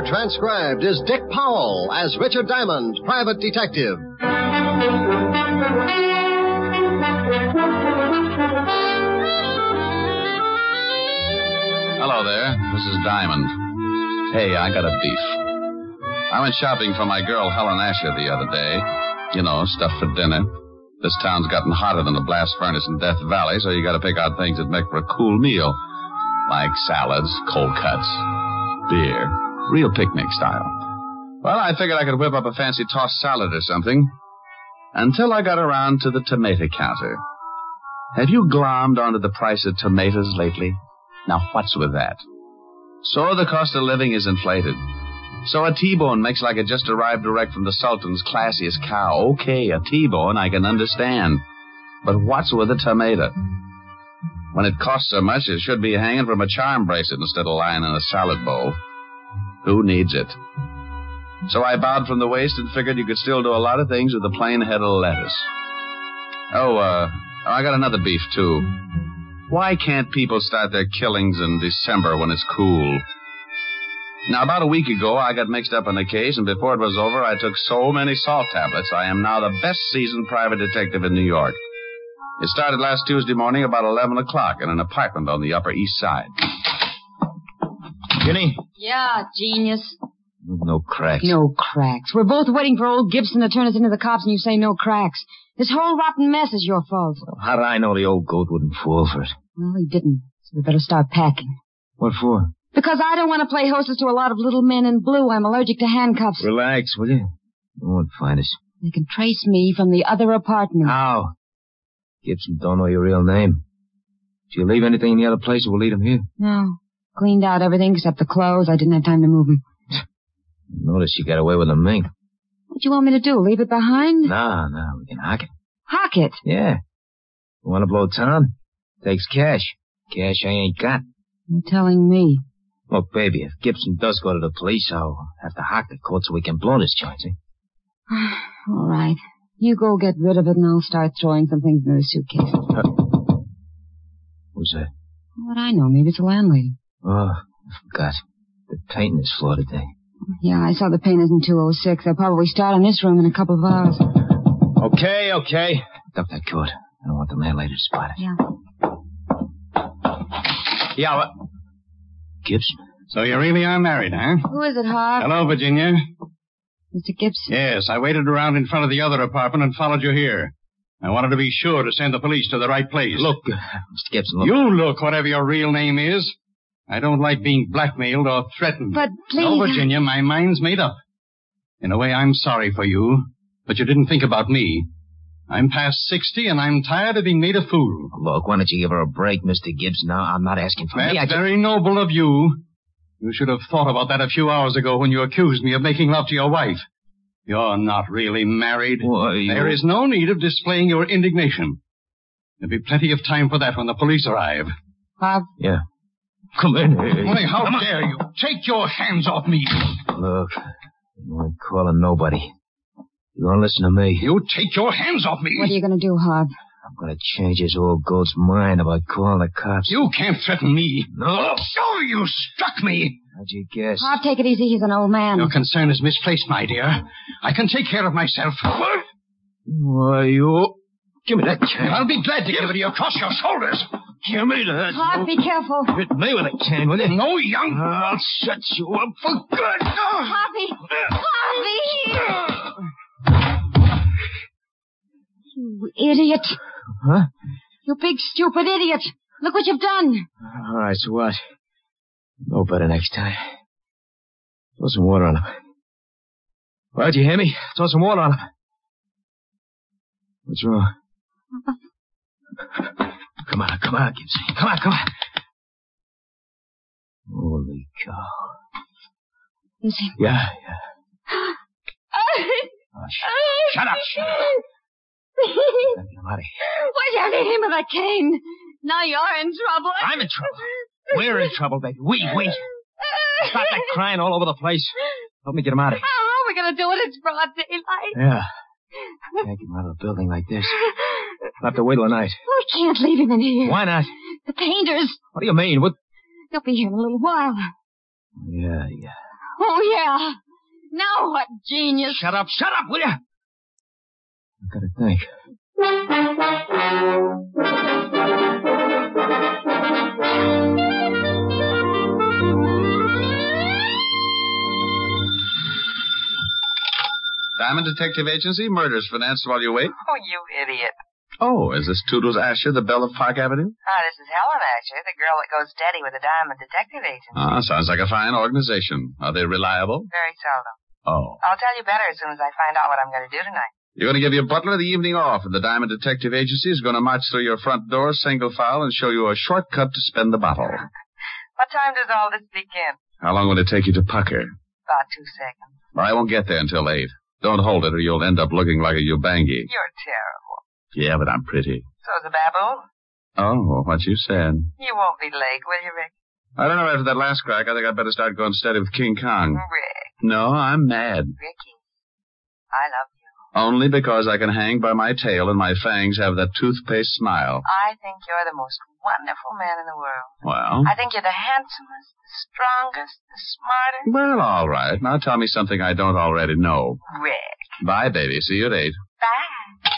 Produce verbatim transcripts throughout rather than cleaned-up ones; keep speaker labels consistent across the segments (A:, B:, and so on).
A: transcribed is Dick Powell as Richard Diamond, private detective.
B: Hello there. This is Diamond. Hey, I got a beef. I went shopping for my girl Helen Asher the other day. You know, stuff for dinner. This town's gotten hotter than a blast furnace in Death Valley, so you gotta pick out things that make for a cool meal. Like salads, cold cuts, beer. Real picnic style. Well, I figured I could whip up a fancy tossed salad or something. Until I got around to the tomato counter. Have you glommed onto the price of tomatoes lately? Now, what's with that? So the cost of living is inflated. So a T-bone makes like it just arrived direct from the Sultan's classiest cow. Okay, a T-bone I can understand. But what's with a tomato? When it costs so much, it should be hanging from a charm bracelet instead of lying in a salad bowl. Who needs it? So I bowed from the waist and figured you could still do a lot of things with a plain head of lettuce. Oh, uh, I got another beef, too. Why can't people start their killings in December when it's cool? Now, about a week ago, I got mixed up in a case, and before it was over, I took so many salt tablets, I am now the best seasoned private detective in New York. It started last Tuesday morning about eleven o'clock in an apartment on the Upper East Side.
C: Ginny?
D: Yeah, genius.
C: No cracks.
D: No cracks. We're both waiting for old Gibson to turn us into the cops, and you say no cracks. This whole rotten mess is your fault.
C: Well, how did I know the old goat wouldn't fall for it?
D: Well, he didn't, so we better start packing.
C: What for?
D: Because I don't want to play hostess to a lot of little men in blue. I'm allergic to handcuffs.
C: Relax, will you? They won't find us.
D: They can trace me from the other apartment.
C: How? Gibson don't know your real name. Did you leave anything in the other place that will lead him here?
D: No. Cleaned out everything except the clothes. I didn't have time to move them.
C: Notice you got away with a mink.
D: What do you want me to do? Leave it behind?
C: No, no, we can hock it.
D: Hock it?
C: Yeah. You want to blow town? Takes cash. Cash I ain't got.
D: You're telling me.
C: Look, baby, if Gibson does go to the police, I'll have to hock the court so we can blow this joint, see?
D: All right. You go get rid of it, and I'll start throwing some things in the suitcase.
C: Uh, who's that?
D: What I know, maybe it's the landlady.
C: Oh, I forgot. They're painting this floor today.
D: Yeah, I saw the painters in two oh six. They'll probably start on this room in a couple of hours.
C: Okay, okay. Duck that coat. I don't want the landlady to spot it.
D: Yeah.
C: Yeah, what? Gibson.
E: So you really are married, huh?
D: Who is it, Hart?
E: Hello, Virginia.
D: Mister Gibson?
E: Yes, I waited around in front of the other apartment and followed you here. I wanted to be sure to send the police to the right place.
C: Look, uh, Mister Gibson, look.
E: You look, whatever your real name is. I don't like being blackmailed or threatened.
D: But please...
E: No, Virginia, my mind's made up. In a way, I'm sorry for you, but you didn't think about me. I'm past sixty, and I'm tired of being made a fool.
C: Look, why don't you give her a break, Mister Gibson? Now, I'm not asking for
E: That's
C: me. That's
E: very noble of you. You should have thought about that a few hours ago when you accused me of making love to your wife. You're not really married.
C: Well, you...
E: There is no need of displaying your indignation. There'll be plenty of time for that when the police arrive.
D: Bob?
C: Yeah. Come in.
E: Why, how Come dare on. you? Take your hands off me.
C: Look, you ain't calling nobody. You gonna listen to me?
E: You take your hands off me.
D: What are you gonna do, Hob?
C: I'm gonna change this old goat's mind about calling the cops.
E: You can't threaten me.
C: No.
E: Oh, you struck me.
C: How'd you guess?
D: Hob, take it easy. He's an old man.
E: Your concern is misplaced, my dear. I can take care of myself. What?
C: Why, you... Give me that cane.
E: I'll be glad to give it to you across your shoulders.
C: Give me that.
D: Hob, be careful.
C: Hit me with a cane, will you?
E: No, young...
C: I'll shut you up for good.
D: Hoppy! Hoppy! You idiot.
C: Huh?
D: You big, stupid idiot. Look what you've done.
C: All right, so what? No better next time. Throw some water on him. Well, did you hear me? Throw some water on him. What's wrong? Come on, come on, Gibson. Come on, come on. Holy cow.
D: Is he?
C: Yeah, yeah. Oh, sh- shut up, shut up. Get him out of here.
D: Why'd you have to hit him with that cane? Now you're in trouble.
C: I'm in trouble. We're in trouble, baby. We, we. Stop that crying all over the place. Help me get him out of here.
D: How are we going to do it? It's broad daylight.
C: Yeah. Can't get him out of the building like this. We'll have to wait till the night.
D: We can't leave him in here.
C: Why not?
D: The painters.
C: What do you mean? What?
D: They'll be here in a little while.
C: Yeah, yeah.
D: Oh, yeah. Now what genius.
C: Shut up, shut up, will you? I've got to think.
B: Diamond Detective Agency, murders financed while you wait.
F: Oh, you idiot.
B: Oh, is this Toodles Asher, the belle of Park Avenue?
F: Ah, this is Helen Asher, the girl that goes steady with the Diamond Detective Agency.
B: Ah, sounds like a fine organization. Are they reliable?
F: Very seldom.
B: Oh.
F: I'll tell you better as soon as I find out what I'm going to do tonight.
B: You're going to give your butler the evening off, and the Diamond Detective Agency is going to march through your front door single file and show you a shortcut to spend the bottle.
F: What time does all this begin?
B: How long will it take you to pucker?
F: About two seconds.
B: Well, I won't get there until eight. Don't hold it or you'll end up looking like a Ubangi.
F: You're terrible.
B: Yeah, but I'm pretty.
F: So's a baboon.
B: Oh, what you said.
F: You won't be late, will you, Rick?
B: I don't know, after that last crack, I think I'd better start going steady with King Kong.
F: Rick.
B: No, I'm mad.
F: Ricky, I love you.
B: Only because I can hang by my tail and my fangs have that toothpaste smile.
F: I think you're the most wonderful man in the world.
B: Well?
F: I think you're the handsomest, the strongest, the smartest.
B: Well, all right. Now tell me something I don't already know.
F: Rick.
B: Bye, baby. See you at eight.
F: Bye.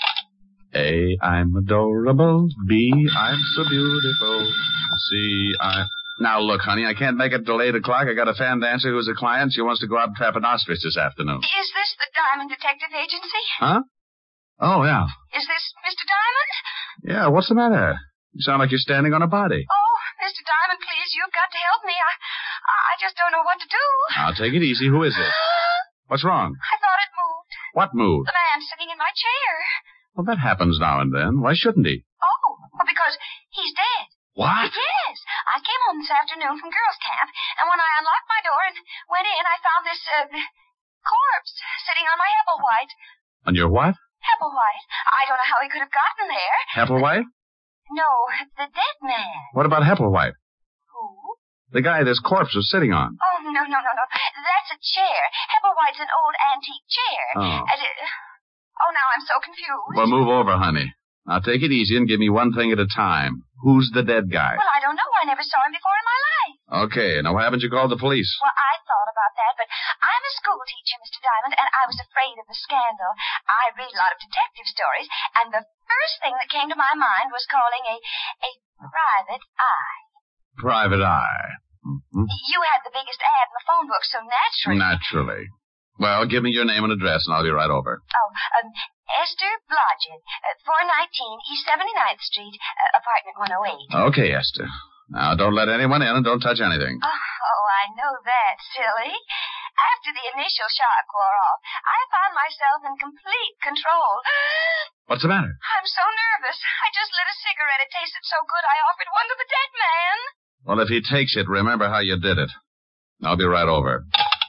B: A, I'm adorable. B, I'm so beautiful. C, I... Now, look, honey, I can't make it till eight o'clock. I got a fan dancer who's a client. She wants to go out and trap an ostrich this afternoon.
G: Is this the Diamond Detective Agency?
B: Huh? Oh, yeah.
G: Is this Mister Diamond?
B: Yeah, what's the matter? You sound like you're standing on a body.
G: Oh, Mister Diamond, please, you've got to help me. I, I just don't know what to do.
B: Now, take it easy. Who is it? What's wrong?
G: I thought it moved.
B: What moved?
G: The man sitting in my chair.
B: Well, that happens now and then. Why shouldn't he?
G: Oh, well, because he's dead.
B: What?
G: Yes. I came home this afternoon from girls' camp, and when I unlocked my door and went in, I found this, uh, corpse sitting on my Hepplewhite.
B: On your what?
G: Hepplewhite. I don't know how he could have gotten there.
B: Hepplewhite?
G: No, the dead man.
B: What about Hepplewhite?
G: Who?
B: The guy this corpse was sitting on.
G: Oh, no, no, no, no. That's a chair. Hepplewhite's an old antique chair.
B: Oh.
G: And it, oh, now I'm so confused.
B: Well, move over, honey. Now, take it easy and give me one thing at a time. Who's the dead guy?
G: Well, I don't know. I never saw him before in my life.
B: Okay, now why haven't you called the police?
G: Well, I thought about that, but I'm a school teacher, Mister Diamond, and I was afraid of the scandal. I read a lot of detective stories, and the first thing that came to my mind was calling a, a private eye.
B: Private eye. Mm-hmm.
G: You had the biggest ad in the phone book, so naturally...
B: Naturally. Well, give me your name and address, and I'll be right over.
G: Oh, um, Esther Blodgett, uh, four nineteen East seventy-ninth Street, uh, apartment one oh eight.
B: Okay, Esther. Now, don't let anyone in and don't touch anything.
G: Oh, oh, I know that, silly. After the initial shock wore off, I found myself in complete control.
B: What's the matter?
G: I'm so nervous. I just lit a cigarette. It tasted so good I offered one to the dead man.
B: Well, if he takes it, remember how you did it. I'll be right over.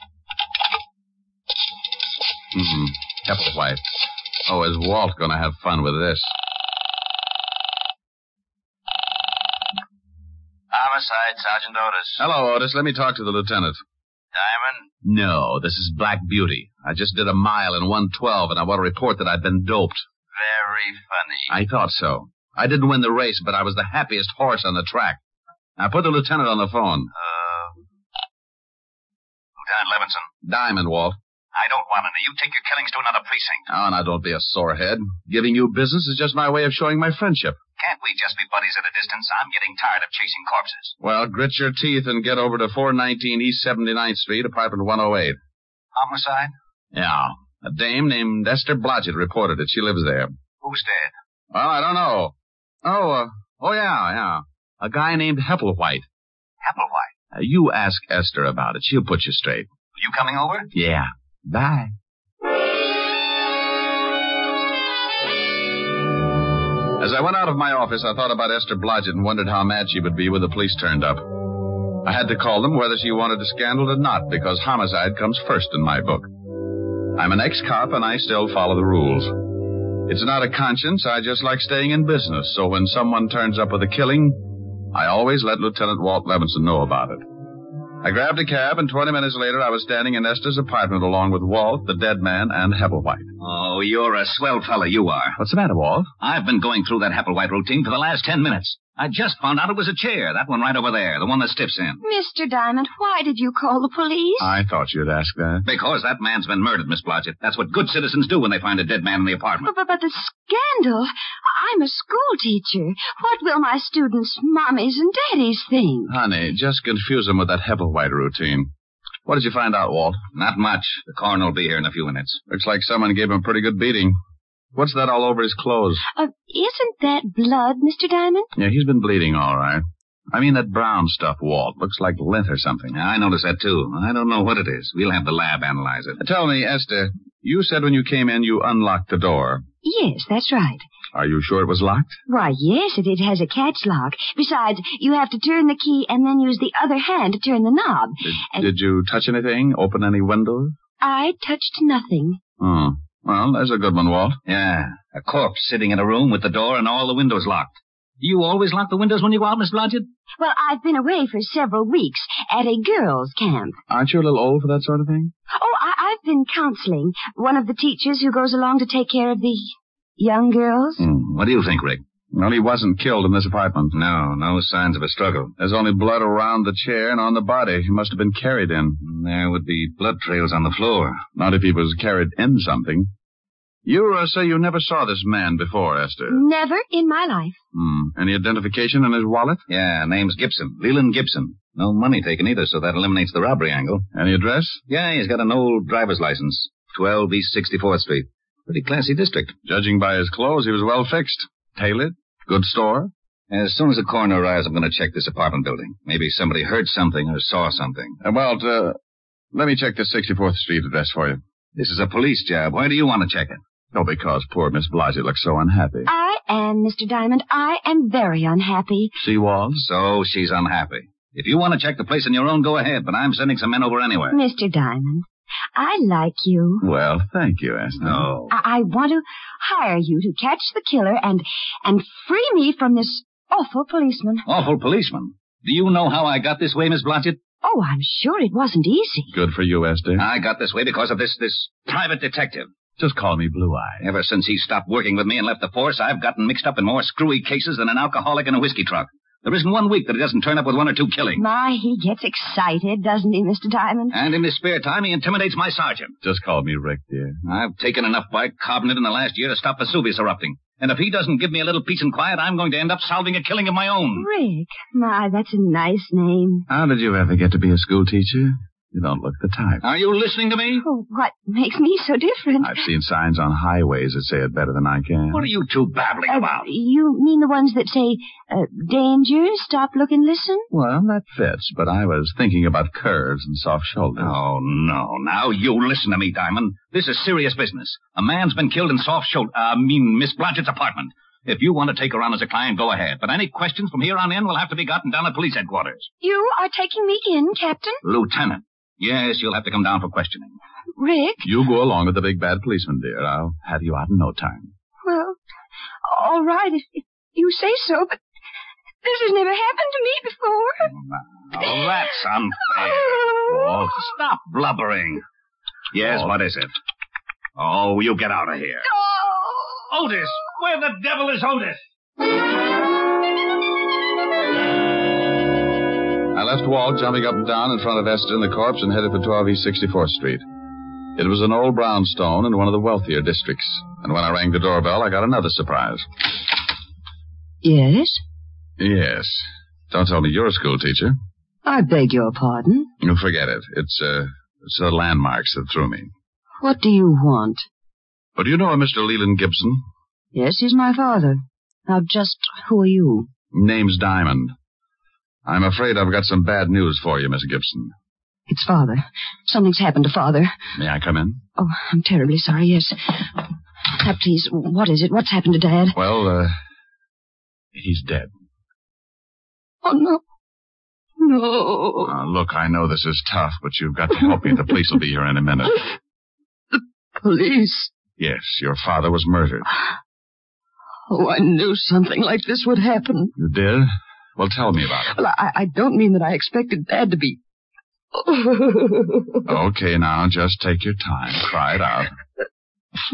B: Mm-hmm. Hepplewhite. Oh, is Walt going to have fun with this?
H: Homicide, Sergeant Otis.
B: Hello, Otis. Let me talk to the lieutenant.
H: Diamond?
B: No, this is Black Beauty. I just did a mile in one twelve, and I want to report that I've been doped.
H: Very funny.
B: I thought so. I didn't win the race, but I was the happiest horse on the track. Now, put the lieutenant on the phone.
H: Uh, Lieutenant Levinson.
B: Diamond, Walt.
H: I don't want any. You take your killings to another precinct.
B: Oh, now, don't be a sorehead. Giving you business is just my way of showing my friendship.
H: Can't we just be buddies at a distance? I'm getting tired of chasing corpses.
B: Well, grit your teeth and get over to four nineteen East seventy-ninth Street, apartment one oh eight.
H: Homicide?
B: Yeah. A dame named Esther Blodgett reported it. She lives there.
H: Who's dead?
B: Well, I don't know. Oh, uh, oh, yeah, yeah. A guy named Hepplewhite.
H: Hepplewhite?
B: Uh, you ask Esther about it. She'll put you straight.
H: You coming over?
B: Yeah. Bye. As I went out of my office, I thought about Esther Blodgett and wondered how mad she would be when the police turned up. I had to call them whether she wanted a scandal or not, because homicide comes first in my book. I'm an ex-cop, and I still follow the rules. It's not a conscience. I just like staying in business, so when someone turns up with a killing, I always let Lieutenant Walt Levinson know about it. I grabbed a cab, and twenty minutes later, I was standing in Esther's apartment along with Walt, the dead man, and Hepplewhite.
I: Oh, you're a swell fella, you are.
B: What's the matter, Walt?
I: I've been going through that Hepplewhite routine for the last ten minutes.
H: I just found out it was a chair. That one right over there, the one that stiffs in.
G: Mister Diamond, why did you call the police?
B: I thought you'd ask that.
H: Because that man's been murdered, Miss Blodgett. That's what good citizens do when they find a dead man in the apartment.
G: But, but, but the scandal. I'm a school teacher. What will my students' mommies and daddies think?
B: Honey, just confuse them with that Hepplewhite routine. What did you find out, Walt?
H: Not much. The coroner will be here in a few minutes.
B: Looks like someone gave him a pretty good beating. What's that all over his clothes?
G: Uh, isn't that blood, Mister Diamond?
B: Yeah, he's been bleeding all right. I mean that brown stuff, Walt. Looks like lint or something.
H: I noticed that, too. I don't know what it is. We'll have the lab analyze it.
B: Tell me, Esther, you said when you came in you unlocked the door.
G: Yes, that's right.
B: Are you sure it was locked?
G: Why, yes, it, it has a catch lock. Besides, you have to turn the key and then use the other hand to turn the knob.
B: Did,
G: and
B: did you touch anything? Open any windows?
G: I touched nothing.
B: Oh. Well, there's a good one, Walt.
H: Yeah, a corpse sitting in a room with the door and all the windows locked. Do you always lock the windows when you go out, Miss Blodgett?
G: Well, I've been away for several weeks at a girls' camp.
B: Aren't you a little old for that sort of thing?
G: Oh, I, I've been counseling. One of the teachers who goes along to take care of the young girls.
H: Mm, what do you think, Rick?
B: Well, he wasn't killed in this apartment.
H: No, no signs of a struggle.
B: There's only blood around the chair and on the body. He must have been carried in.
H: There would be blood trails on the floor.
B: Not if he was carried in something. You uh, say you never saw this man before, Esther?
G: Never in my life.
B: Hmm. Any identification in his wallet?
H: Yeah, name's Gibson. Leland Gibson. No money taken either, so that eliminates the robbery angle.
B: Any address?
H: Yeah, he's got an old driver's license. twelve East sixty-fourth Street. Pretty classy district.
B: Judging by his clothes, he was well fixed. Tailored. Good store.
H: As soon as the coroner arrives, I'm going to check this apartment building. Maybe somebody heard something or saw something.
B: Uh, well, uh, let me check the sixty-fourth Street address for you.
H: This is a police job. Why do you want to check it?
B: Oh, because poor Miss Blodgett looks so unhappy.
G: I am, Mister Diamond. I am very unhappy.
B: See, Walt?
H: So she's unhappy. If you want to check the place on your own, go ahead, but I'm sending some men over anyway.
G: Mister Diamond, I like you.
B: Well, thank you, Esther.
H: No.
G: I, I want to hire you to catch the killer and and free me from this awful policeman.
H: Awful policeman? Do you know how I got this way, Miss Blodgett?
G: Oh, I'm sure it wasn't easy.
B: Good for you, Esther.
H: I got this way because of this, this private detective.
B: Just call me Blue Eye.
H: Ever since he stopped working with me and left the force, I've gotten mixed up in more screwy cases than an alcoholic in a whiskey truck. There isn't one week that he doesn't turn up with one or two killings.
G: My, he gets excited, doesn't he, Mister Diamond?
H: And in his spare time, he intimidates my sergeant.
B: Just call me Rick, dear.
H: I've taken enough bicarbonate in the last year to stop Vesuvius erupting. And if he doesn't give me a little peace and quiet, I'm going to end up solving a killing of my own.
G: Rick. My, that's a nice name.
B: How did you ever get to be a school teacher? You don't look the type.
H: Are you listening to me?
G: Oh, what makes me so different?
B: I've seen signs on highways that say it better than I can.
H: What are you two babbling
G: Uh,
H: about?
G: you mean the ones that say, uh, danger, stop, look, and listen?
B: Well, that fits, but I was thinking about curves and soft shoulders.
H: Oh, no. Now you listen to me, Diamond. This is serious business. A man's been killed in soft shoulder, I mean, Miss Blodgett's apartment. If you want to take her on as a client, go ahead. But any questions from here on in will have to be gotten down at police headquarters.
G: You are taking me in, Captain?
H: Lieutenant. Yes, you'll have to come down for questioning.
G: Rick?
B: You go along with the big bad policeman, dear. I'll have you out in no time.
G: Well, all right, if, if you say so, but this has never happened to me before.
H: Oh, that's unfair. Oh, stop blubbering. Yes,
B: Oh.
H: what is it? Oh, you get out of here.
G: Oh!
H: Otis! Where the devil is Otis?
B: I left Walt jumping up and down in front of Esther and the corpse and headed for twelve East sixty-fourth Street. It was an old brownstone in one of the wealthier districts. And when I rang the doorbell, I got another surprise.
D: Yes?
B: Yes. Don't tell me you're a school teacher.
D: I beg your pardon.
B: You forget it. It's, uh, it's the landmarks that threw me.
D: What do you want?
B: But do you know a Mister Leland Gibson?
D: Yes, he's my father. Now, just who are you?
B: Name's Diamond. I'm afraid I've got some bad news for you, Miss Gibson.
D: It's Father. Something's happened to Father.
B: May I come in?
D: Oh, I'm terribly sorry, yes. Now, please, what is it? What's happened to Dad?
B: Well, uh, he's dead.
D: Oh, no. No.
B: Uh, look, I know this is tough, but you've got to help me. The police will be here in a minute.
D: The police?
B: Yes, your father was murdered.
D: Oh, I knew something like this would happen.
B: You did? Well, tell me about it.
D: Well, I, I don't mean that I expected Dad to be...
B: Okay, now, just take your time. Cry it out.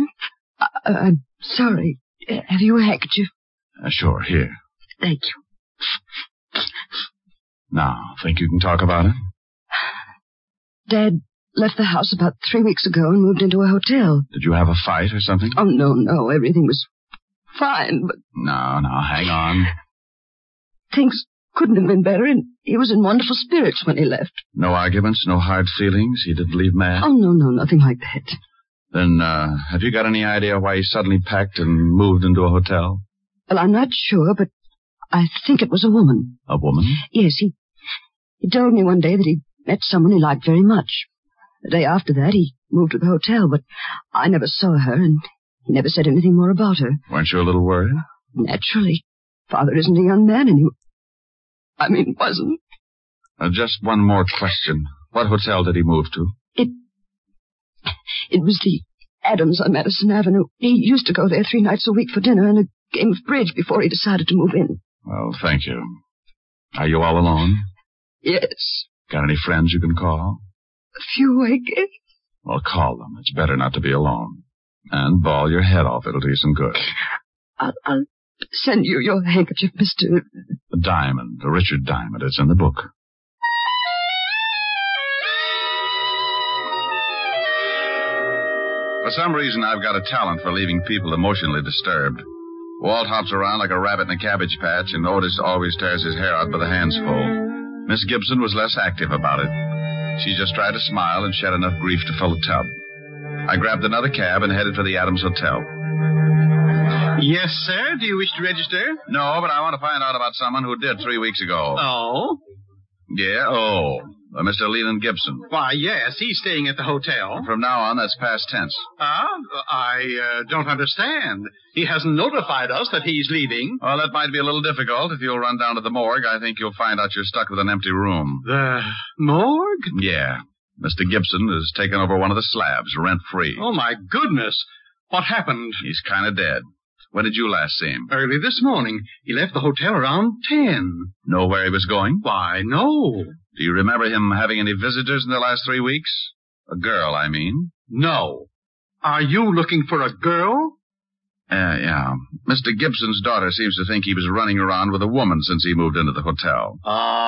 D: I, I'm sorry. Have you a handkerchief?
B: Uh, sure, here.
D: Thank you.
B: Now, think you can talk about it?
I: Dad left the house about three weeks ago and moved into a hotel.
B: Did you have a fight or something?
I: Oh, no, no. Everything was fine, but...
B: No, no, hang on.
I: Things couldn't have been better, and he was in wonderful spirits when he left.
B: No arguments, no hard feelings? He didn't leave mad?
I: Oh, no, no, nothing like that.
B: Then, uh, have you got any idea why he suddenly packed and moved into a hotel?
I: Well, I'm not sure, but I think it was a woman.
B: A woman?
I: Yes, he... He told me one day that he'd met someone he liked very much. The day after that, he moved to the hotel, but I never saw her, and he never said anything more about her.
B: Weren't you a little worried?
I: Naturally. Father isn't a young man anymore. I mean, wasn't.
B: Uh, just one more question. What hotel did he move to?
I: It... It was the Adams on Madison Avenue. He used to go there three nights a week for dinner and a game of bridge before he decided to move in.
B: Well, thank you. Are you all alone?
I: Yes.
B: Got any friends you can call?
I: A few, I guess.
B: Well, call them. It's better not to be alone. And bawl your head off. It'll do you some good.
I: I'll, I'll send you your handkerchief, Mister
B: Diamond, Richard Diamond. It's in the book. For some reason, I've got a talent for leaving people emotionally disturbed. Walt hops around like a rabbit in a cabbage patch, and Otis always tears his hair out by the handsful. Miss Gibson was less active about it. She just tried to smile and shed enough grief to fill a tub. I grabbed another cab and headed for the Adams Hotel.
E: Yes, sir. Do you wish to register?
B: No, but I want to find out about someone who did three weeks ago.
E: Oh?
B: Yeah, oh. Uh, Mister Leland Gibson.
E: Why, yes, he's staying at the hotel.
B: From now on, that's past tense.
E: Ah, I uh, don't understand. He hasn't notified us that he's leaving.
B: Well, that might be a little difficult. If you'll run down to the morgue, I think you'll find out you're stuck with an empty room.
E: The morgue?
B: Yeah. Mister Gibson has taken over one of the slabs, rent-free.
E: Oh, my goodness. What happened?
B: He's kind of dead. When did you last see him?
E: Early this morning. He left the hotel around ten.
B: Know where he was going?
E: Why, no.
B: Do you remember him having any visitors in the last three weeks? A girl, I mean.
E: No. Are you looking for a girl?
B: Uh, yeah. Mister Gibson's daughter seems to think he was running around with a woman since he moved into the hotel.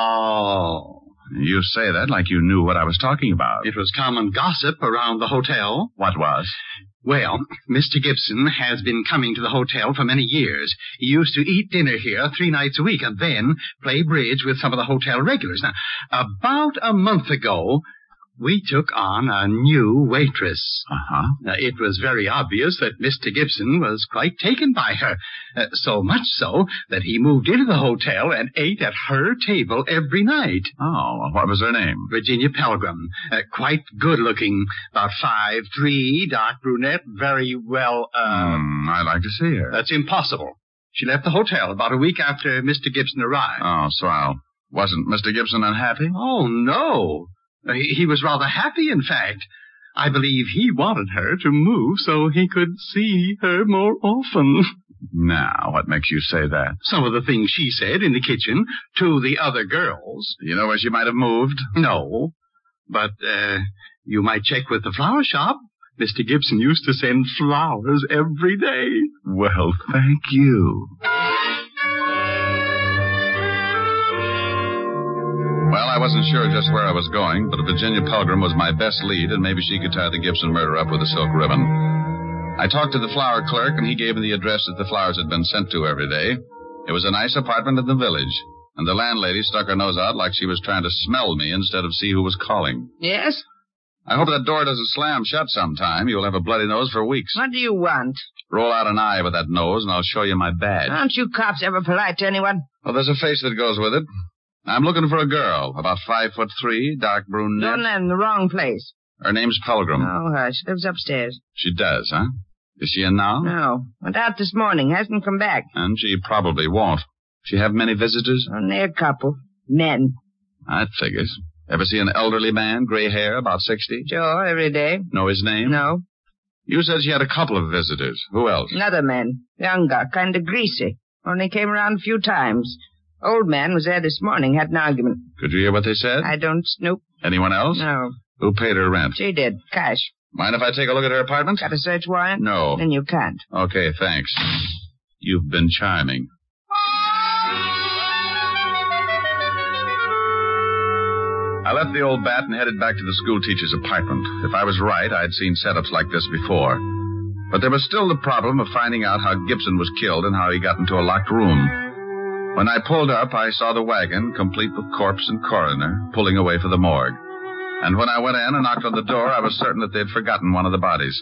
E: Oh.
B: You say that like you knew what I was talking about.
E: It was common gossip around the hotel.
B: What was?
E: Well, Mister Gibson has been coming to the hotel for many years. He used to eat dinner here three nights a week and then play bridge with some of the hotel regulars. Now, about a month ago, we took on a new waitress.
B: Uh-huh.
E: Now, it was very obvious that Mister Gibson was quite taken by her. Uh, so much so that he moved into the hotel and ate at her table every night.
B: Oh, what was her name?
E: Virginia Pelgrim. Uh, quite good-looking. About five, three, dark brunette, very well, uh...
B: Mm, I'd like to see her.
E: That's impossible. She left the hotel about a week after Mister Gibson arrived.
B: Oh, swell. Wasn't Mister Gibson unhappy?
E: Oh, no. He, he was rather happy, in fact. I believe he wanted her to move so he could see her more often.
B: Now, what makes you say that?
E: Some of the things she said in the kitchen to the other girls.
B: You know where she might have moved?
E: No. But, uh, you might check with the flower shop. Mister Gibson used to send flowers every day.
B: Well, thank you. Well, I wasn't sure just where I was going, but Virginia Pelgrim was my best lead, and maybe she could tie the Gibson murder up with a silk ribbon. I talked to the flower clerk, and he gave me the address that the flowers had been sent to every day. It was a nice apartment in the village, and the landlady stuck her nose out like she was trying to smell me instead of see who was calling.
F: Yes?
B: I hope that door doesn't slam shut sometime. You'll have a bloody nose for weeks.
F: What do you want?
B: Roll out an eye with that nose, and I'll show you my badge.
F: Aren't you cops ever polite to anyone?
B: Well, there's a face that goes with it. I'm looking for a girl, about five foot three, dark brunette.
F: You're in the wrong place.
B: Her name's Pelgrim.
F: Oh, hush. Lives upstairs.
B: She does, huh? Is she in now?
F: No. Went out this morning. Hasn't come back.
B: And she probably won't. She have many visitors?
F: Only a couple. Men.
B: That figures. Ever see an elderly man, gray hair, about sixty?
F: Sure, every day.
B: Know his name?
F: No.
B: You said she had a couple of visitors. Who else?
F: Another man. Younger, kind of greasy. Only came around a few times. Old man was there this morning, had an argument.
B: Could you hear what they said?
F: I don't snoop.
B: Anyone else?
F: No.
B: Who paid her rent?
F: She did. Cash.
B: Mind if I take a look at her apartment?
F: Got a search warrant?
B: No.
F: Then you can't.
B: Okay, thanks. You've been charming. I left the old bat and headed back to the schoolteacher's apartment. If I was right, I'd seen setups like this before. But there was still the problem of finding out how Gibson was killed and how he got into a locked room. When I pulled up, I saw the wagon, complete with corpse and coroner, pulling away for the morgue. And when I went in and knocked on the door, I was certain that they'd forgotten one of the bodies.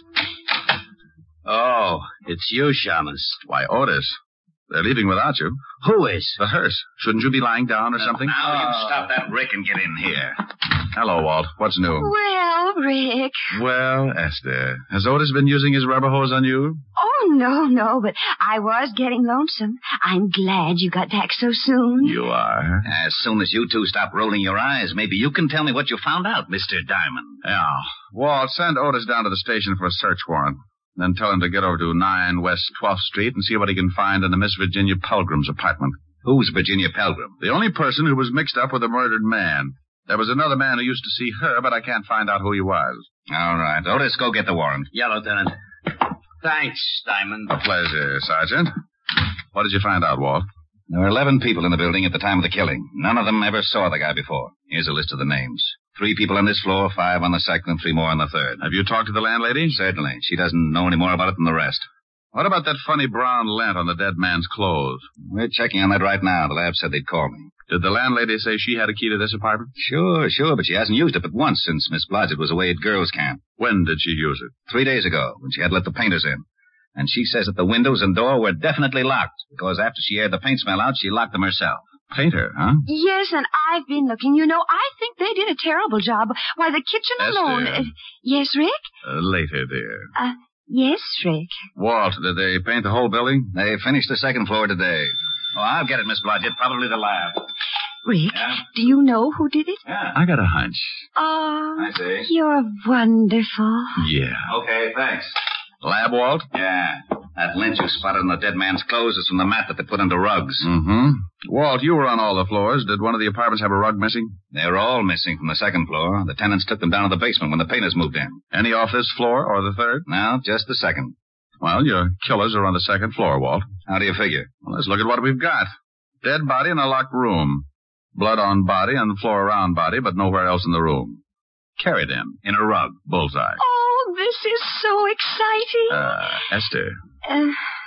J: Oh, it's you, Shamus.
B: Why, Otis. They're leaving without you.
J: Who is?
B: The hearse. Shouldn't you be lying down or something?
H: Now you stop that Rick and get in here.
B: Hello, Walt. What's new?
G: Well, Rick.
B: Well, Esther, has Otis been using his rubber hose on you?
G: Oh, no, no, but I was getting lonesome. I'm glad you got back so soon.
B: You are?
H: As soon as you two stop rolling your eyes, maybe you can tell me what you found out, Mister Diamond.
B: Yeah. Walt, send Otis down to the station for a search warrant. Then tell him to get over to nine West twelfth Street and see what he can find in the Miss Virginia Pelgrim's apartment.
H: Who's Virginia Pelgrim?
B: The only person who was mixed up with the murdered man. There was another man who used to see her, but I can't find out who he was.
H: All right. Otis, go get the warrant.
J: Yeah, Lieutenant. Thanks, Diamond.
B: A pleasure, Sergeant. What did you find out, Walt?
H: There were eleven people in the building at the time of the killing. None of them ever saw the guy before. Here's a list of the names. Three people on this floor, five on the second, and three more on the third.
B: Have you talked to the landlady?
H: Certainly. She doesn't know any more about it than the rest.
B: What about that funny brown lint on the dead man's clothes?
H: We're checking on that right now. The lab said they'd call me.
B: Did the landlady say she had a key to this apartment?
H: Sure, sure, but she hasn't used it but once since Miss Blodgett was away at girls' camp.
B: When did she use it?
H: Three days ago, when she had let the painters in. And she says that the windows and door were definitely locked, because after she aired the paint smell out, she locked them herself.
B: Painter, huh?
D: Yes, and I've been looking. You know, I think they did a terrible job. Why, the kitchen
B: Esther.
D: alone... Uh, yes, Rick?
B: Uh, later, dear.
D: Uh, yes, Rick.
B: Walt, did they paint the whole building?
H: They finished the second floor today. Oh, I'll get it, Miss Blodgett. Probably the lab.
D: Rick,
H: Yeah?
D: do you know who did it?
H: Yeah.
B: I got a hunch.
D: Oh,
H: I see.
D: you're wonderful.
B: Yeah.
H: Okay, thanks.
B: Lab, Walt?
H: Yeah. That lint you spotted on the dead man's clothes is from the mat that they put under rugs.
B: Mm-hmm. Walt, you were on all the floors. Did one of the apartments have a rug missing?
H: They were all missing from the second floor. The tenants took them down to the basement when the painters moved in.
B: Any off this floor or the third?
H: No, just the second.
B: Well, your killers are on the second floor, Walt.
H: How do you figure?
B: Well, let's look at what we've got. Dead body in a locked room. Blood on body and floor around body, but nowhere else in the room. Carried in. In a rug. Bullseye.
D: Oh, this is so exciting.
B: Uh, Esther.
D: Uh,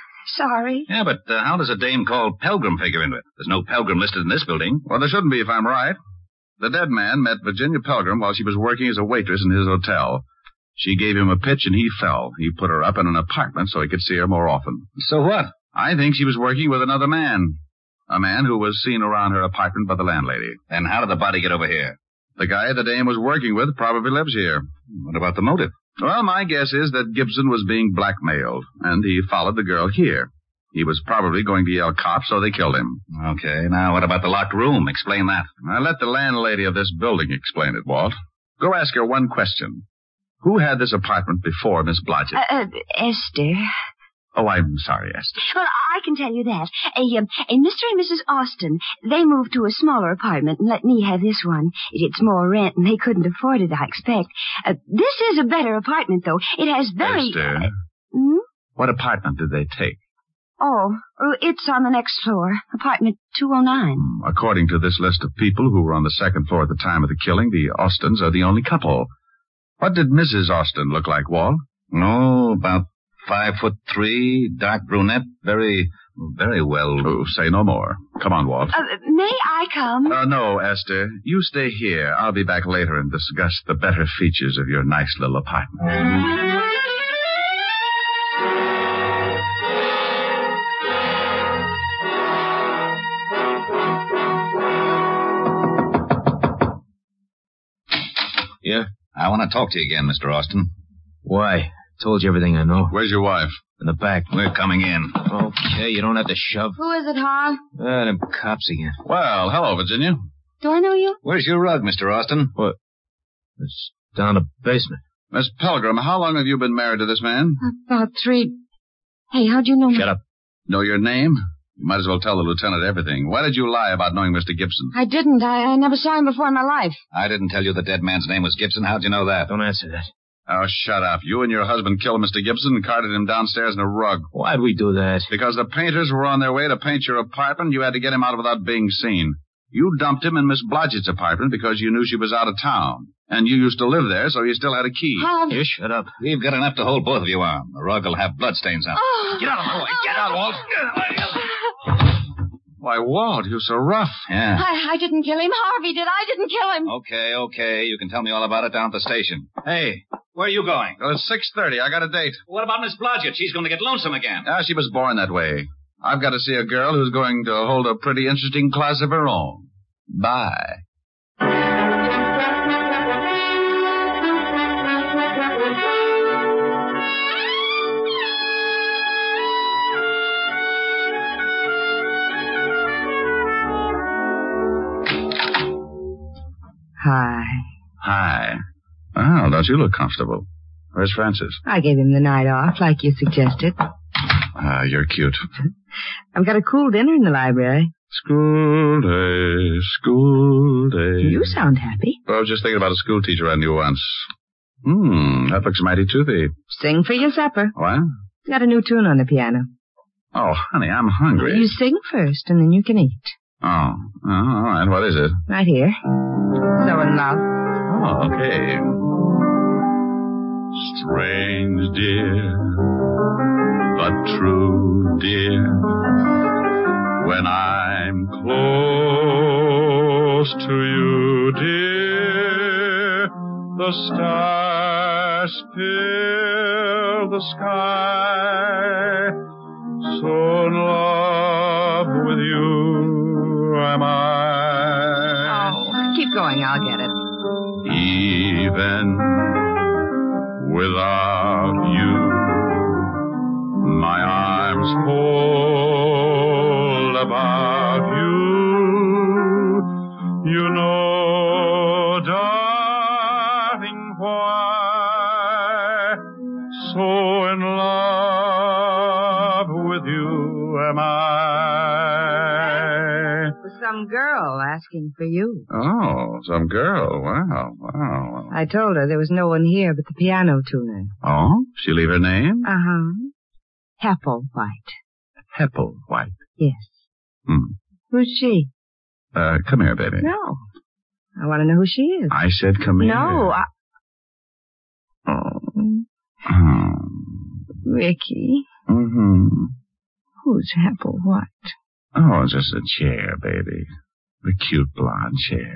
D: sorry.
H: Yeah, but uh, how does a dame called Pelgrim figure into it? There's no Pelgrim listed in this building.
B: Well, there shouldn't be if I'm right. The dead man met Virginia Pelgrim while she was working as a waitress in his hotel. She gave him a pitch and he fell. He put her up in an apartment so he could see her more often.
H: So what?
B: I think she was working with another man. A man who was seen around her apartment by the landlady.
H: Then how did the body get over here?
B: The guy the dame was working with probably lives here.
H: What about the motive?
B: Well, my guess is that Gibson was being blackmailed, and he followed the girl here. He was probably going to yell cops, so they killed him.
H: Okay, now what about the locked room? Explain that.
B: I let the landlady of this building explain it, Walt. Go ask her one question. Who had this apartment before Miss Blodgett?
D: Uh, uh, Esther.
B: Oh, I'm sorry, Esther.
D: Well, I can tell you that. A, um, a Mister and Missus Austin, they moved to a smaller apartment and let me have this one. It's more rent, and they couldn't afford it, I expect. Uh, this is a better apartment, though. It has very...
B: Esther,
D: Uh, hmm?
B: what apartment did they take?
D: Oh, uh, it's on the next floor. Apartment two oh nine.
B: According to this list of people who were on the second floor at the time of the killing, the Austins are the only couple. What did Missus Austin look like, Walt?
H: Oh, about five foot three, dark brunette, very, very well...
B: Oh, say no more. Come on, Walt.
D: Uh, may I come?
B: Uh, no, Esther. You stay here. I'll be back later and discuss the better features of your nice little apartment.
C: Yeah?
H: I want to talk to you again, Mister Austin.
C: Why? Told you everything I know.
B: Where's your wife?
C: In the back.
H: We're coming in.
C: Okay, you don't have to shove.
D: Who is it, huh?
C: Ah, them cops again.
B: Well, hello, Virginia.
D: Do I know you?
H: Where's your rug, Mister Austin?
C: What? It's down the basement.
B: Miss Pelgrim, how long have you been married to this man?
D: About three... Hey, how'd you know me?
C: Shut up.
B: Know your name? You might as well tell the lieutenant everything. Why did you lie about knowing Mister Gibson?
D: I didn't. I, I never saw him before in my life.
H: I didn't tell you the dead man's name was Gibson. How'd you know that?
C: Don't answer that.
B: Oh, shut up. You and your husband killed Mister Gibson and carted him downstairs in a rug.
C: Why'd we do that?
B: Because the painters were on their way to paint your apartment, you had to get him out without being seen. You dumped him in Miss Blodgett's apartment because you knew she was out of town. And you used to live there, so you still had a key.
D: Harvey.
H: You shut up. We've got enough to hold both of you on. The rug will have bloodstains on it.
D: Oh.
H: Get out of my way. Get out, Walt.
B: Why, Walt, you're so rough.
H: Yeah.
D: I, I didn't kill him. Harvey did. I didn't kill him.
H: Okay, okay. You can tell me all about it down at the station. Hey, where are you going?
B: Well, it's six thirty. I got a date.
H: What about Miss Blodgett? She's going to get lonesome again.
B: Ah, she was born that way. I've got to see a girl who's going to hold a pretty interesting class of her own. Bye.
F: Hi.
B: Hi. Well, don't you look comfortable? Where's Francis?
F: I gave him the night off, like you suggested.
B: Ah, you're cute.
F: I've got a cool dinner in the library.
B: School day, school day.
F: You sound happy.
B: Well, I was just thinking about a school teacher I knew once. Hmm, that looks mighty toothy.
F: Sing for your supper.
B: What?
F: Got a new tune on the piano.
B: Oh, honey, I'm hungry.
F: You sing first, and then you can eat.
B: Oh, oh all right. What is it?
F: Right here. So in love.
B: Oh, okay. Strange, dear, but true, dear. When I'm close to you, dear, the stars fill the sky. So in love with you am I.
F: Oh, keep going. I'll get it.
B: Even without you, my arms hold about you. You know, darling, why so in love with you am I.
F: For some girl asking for you.
B: Oh, some girl. Wow, wow.
F: I told her there was no one here but the piano tuner.
B: Oh? She leave her name?
F: Uh-huh. Hepplewhite.
B: Hepplewhite.
F: Yes.
B: Hmm.
F: Who's she?
B: Uh, come here, baby.
F: No. I want to know who she is.
B: I said come here.
F: No, I...
B: Oh. Oh.
F: Ricky.
B: Mm-hmm.
F: Who's Hepplewhite?
B: Oh, just a chair, baby. The cute blonde chair.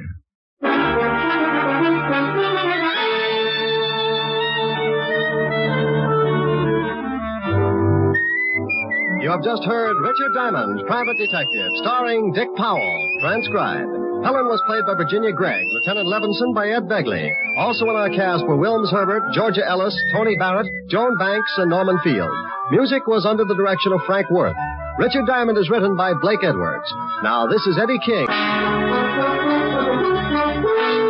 A: You have just heard Richard Diamond, Private Detective, starring Dick Powell, transcribed. Helen was played by Virginia Gregg, Lieutenant Levinson by Ed Begley. Also in our cast were Wilms Herbert, Georgia Ellis, Tony Barrett, Joan Banks, and Norman Field. Music was under the direction of Frank Worth. Richard Diamond is written by Blake Edwards. Now, this is Eddie King.